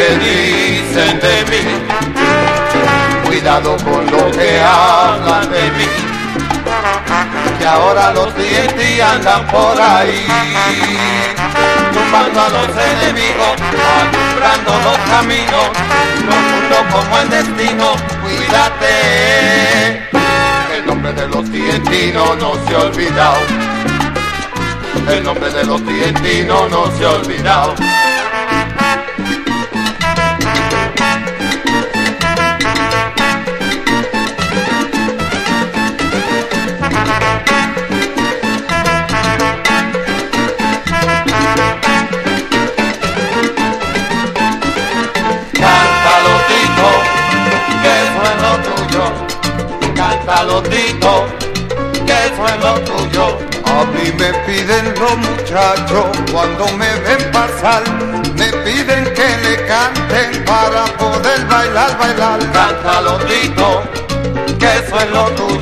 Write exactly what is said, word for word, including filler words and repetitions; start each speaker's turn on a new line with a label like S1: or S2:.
S1: que dicen de mí. Cuidado con lo que hablan de mí, que ahora los T N T andan por ahí, tumbando a los enemigos, alumbrando los caminos, profundo como el destino. Cuídate, el nombre de los T N T no, no se ha olvidado. El nombre de los T N T no, no se ha olvidado. Cántalo, Tito, que eso es lo tuyo.
S2: A mí me piden los muchachos cuando me ven pasar, me piden que le canten para poder bailar, bailar.
S1: Cántalo, Tito, que eso es lo tuyo.